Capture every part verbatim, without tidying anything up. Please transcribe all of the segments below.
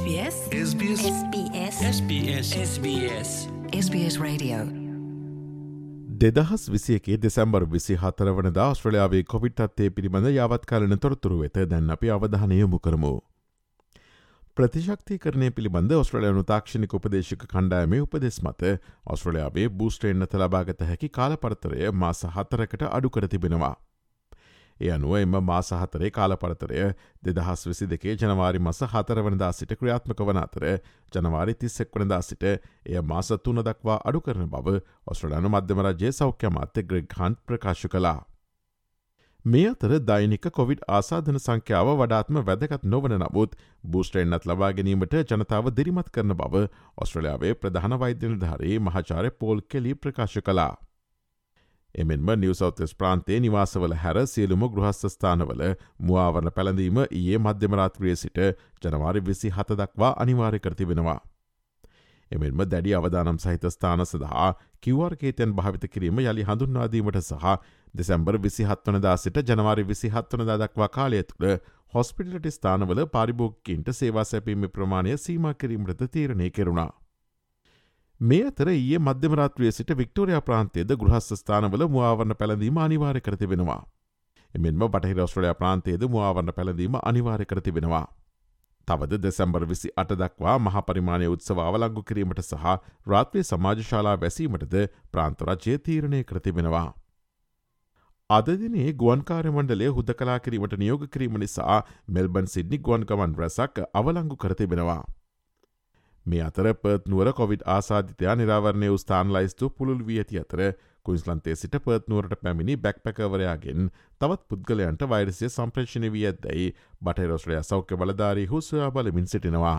SBS SBS SBS SBS SBS SBS Radio දෙදහස් විසියකේ දෙසැම්බර් විසි හතර වනදා ඔස්ට්‍රලයාාවේ කොවිඩ් තත්වය පිළිබඳ යවත්කාලන තොරතුරු වෙත දැන් අපි අවධානය යොමු කරමු. ප්‍රතිශක්ති කරණය පිළිබඳ ඔස්ට්‍රලයානු තාක්ෂණික උපදේශක කණ්ඩායමේ උපදෙස් මත ඔස්ට්‍රලයාාවේ බූස්ට්‍රේන්නත ලබාගත හැකි කාලපරතරය මාස හතරකට අඩු කර තිබෙනවා. ඒ අනුව එම මාස හතරේ කාලපරතරය දෙදහස් විසි දෙකේ ජනවාරි මස හතර වනදා සිට ක්‍රියාත්මක වන අතර ජනවාරි තිස්සෙක් වනදා සිට එය මාස තුන දක්වා අඩු කරන බව ඔස්ට්‍රලයානු මධ්‍යම රජයේ සෞඛ්‍ය අමාත්‍ය ග්‍රෙග් හන්ට් ප්‍රකාශ කළා. මේ අතර දෛනික කොවිඩ් ආසාධන සංඛ්‍යාව වඩාත්ම වැදගත් නොවන නමුත් බූස්ට්‍රේන්නත් ලබා ගැනීමට ජනතාව දිරිමත් කරන බව ඔස්ට්‍රලයාාවේ ප්‍රධාන වෛද්‍ය නිලධාරී මහාචාර්ය පෝල් කෙලි ප්‍රකාශ කළා. එමෙන්ම නිව් සවුත් වෙල්ස් ප්‍රාන්තයේ නිවාසවල හැර සියලුම ගෘහස්ථ ස්ථානවල මුවාවරණ පැළඳීම ඊයේ මධ්‍යම රාත්‍රියේ සිට ජනවාරි විසි හත දක්වා අනිවාර්ය කර තිබෙනවා. එමෙන්ම දැඩි අවදානම් සහිත ස්ථාන සඳහා කිව් ආර් කේතයන් භාවිත කිරීම යළි හඳුන්වා දීමට සහ දෙසැම්බර් විසි හත් වනදා සිට ජනවාරි විසි හත් වනදා දක්වා කාලය තුළ හොස්පිටලිටි ස්ථානවල පාරිභෝගිකයින්ට සේවා සැපීමේ ප්‍රමාණය සීමා කිරීමටද තීරණය කෙරුණා. මේ අතර ඊයේ මධ්‍යම රාත්‍රියේ සිට වික්ටෝරියා ප්‍රාන්තයේද ගෘහස්ථ ස්ථානවල මුවාවරණ පැළඳීම අනිවාර්ය කර තිබෙනවා. එමෙන්ම බටහිර ඔස්ට්‍රේලියා ප්‍රාන්තයේද මුවාවරණ පැළඳීම අනිවාර්ය කර තිබෙනවා. තවද දෙසැම්බර් විසි අට දක්වා මහා පරිමාණයේ උත්සව අවලංගු කිරීමට සහ රාත්‍රී සමාජශාලා වැසීමටද ප්‍රාන්ත රජය තීරණය කර තිබෙනවා. අද දිනේ ගුවන් කාර්ය මණ්ඩලය හුදකලා කිරීමට නියෝග කිරීම නිසා මෙල්බන් සිඩ්නි ගුවන් ගමන් රැසක් අවලංගු කර තිබෙනවා. මේ අතර පර්ත් නුවර කොවිඩ් ආසාධිතයා නිරාවරණය වූ ස්ථාන ලයිස්තු පුළුල් වී ඇති අතර කුයින්ස්ලන්තයේ සිට පර්ත් නුවරට පැමිණි බැක්පැකර්වරයාගෙන් තවත් පුද්ගලයන්ට වෛරසය සම්ප්‍රේෂණය වී ඇද්දැයි බටහිර ඔස්ට්‍රේලියා සෞඛ්‍ය බලධාරීහු සොයා බලමින් සිටිනවා.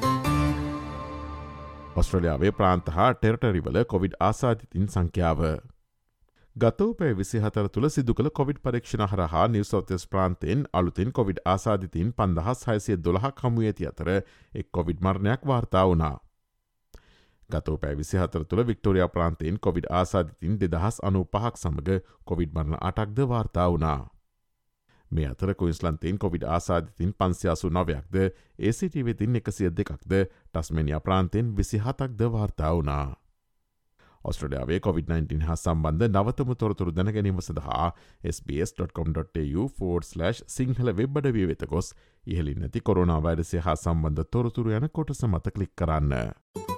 ඔස්ට්‍රේලියාවේ ප්‍රාන්ත හා ටෙරටරිවල කොවිඩ් ආසාධිතින් සංඛ්‍යාව ගතෝපෑ විසි හතර තුළ සිදු කළ කොවිඩ් පරීක්ෂණ හරහා නිව් සවුත් වෙල්ස් ප්‍රාන්තයෙන් අලුතින් කොවිඩ් ආසාධිතින් පන්දහස් හයසිය දොළහක් හමු ඇති අතර එක් කොවිඩ් මරණයක් වාර්තා වුණා. ගතෝපෑ විසි හතර තුළ වික්ටෝරියා ප්‍රාන්තයෙන් කොවිඩ් ආසාධිතින් දෙදහස් අනූ පහක් සමඟ කොවිඩ් මරණ අටක්ද වාර්තා වුණා. මේ අතර කුයින්ස්ලන්තයෙන් කොවිඩ් ආසාධිතින් පන්සිය අසූ නවයක්ද ඒ සී ටී වෙතින් එකසිය දෙකක්ද ටස්මේනියා ප්‍රාන්තයෙන් විසි හතක්ද වාර්තා වුණා. ඔස්ට්‍රේලියාවේ කොවිඩ් නයින්ටීන් හා සම්බන්ධ නවතම තොරතුරු දැන ගැනීම සඳහා S B S dot com dot A U forward slash Sinhala web අඩවිය වෙත ගොස් ඉහළින් නැති කොරෝනා වෛරසය හා සම්බන්ධ තොරතුරු යන කොටස මත ක්ලික් කරන්න.